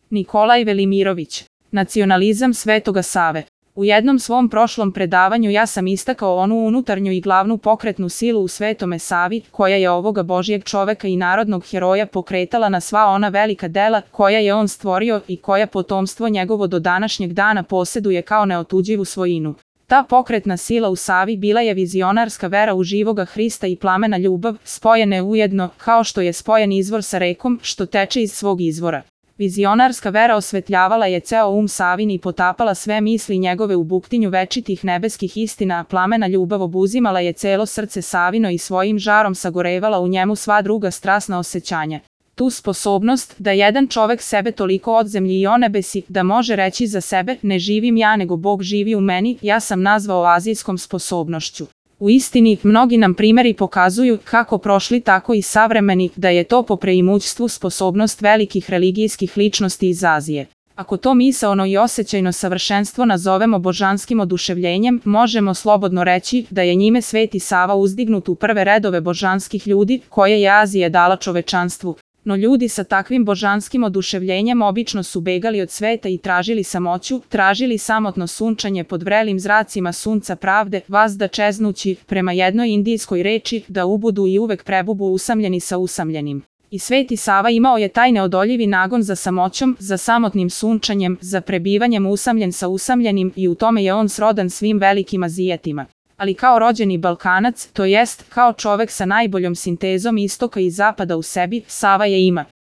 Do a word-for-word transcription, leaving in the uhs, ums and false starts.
Nikolaj Velimirović. Nacionalizam Svetoga Save. U jednom svom prošlom predavanju ja sam istakao onu unutarnju i glavnu pokretnu silu u Svetome Savi, koja je ovoga Božijeg čoveka i narodnog heroja pokretala na sva ona velika dela koja je on stvorio i koja potomstvo njegovo do današnjeg dana poseduje kao neotuđivu svojinu. Ta pokretna sila u Savi bila je vizionarska vera u živoga Hrista i plamena ljubav, spojene ujedno, kao što je spojen izvor sa rekom, što teče iz svog izvora. Vizionarska vera osvetljavala je ceo um Savin i potapala sve misli njegove u buktinju večitih nebeskih istina, a plamena ljubav obuzimala je celo srce Savino i svojim žarom sagorevala u njemu sva druga strasna osjećanja. Tu sposobnost da jedan čovek sebe toliko od zemlji i o nebesi, da može reći za sebe, ne živim ja nego Bog živi u meni, ja sam nazvao azijskom sposobnošću. U istini, mnogi nam primeri pokazuju, kako prošli tako i savremeni, da je to po preimućstvu sposobnost velikih religijskih ličnosti iz Azije. Ako to misaono i osjećajno savršenstvo nazovemo božanskim oduševljenjem, možemo slobodno reći da je njime Sveti Sava uzdignut u prve redove božanskih ljudi koje je Azija dala čovečanstvu. No ljudi sa takvim božanskim oduševljenjem obično su begali od sveta i tražili samoću, tražili samotno sunčanje pod vrelim zracima sunca pravde, vazda čeznući, prema jednoj indijskoj reči, da ubudu i uvek prebubu usamljeni sa usamljenim. I Sveti Sava imao je taj neodoljivi nagon za samoćom, za samotnim sunčanjem, za prebivanjem usamljen sa usamljenim i u tome je on srodan svim velikim Azijatima. Ali kao rođeni Balkanac, to jest kao čovek sa najboljom sintezom istoka i zapada u sebi, Sava je ima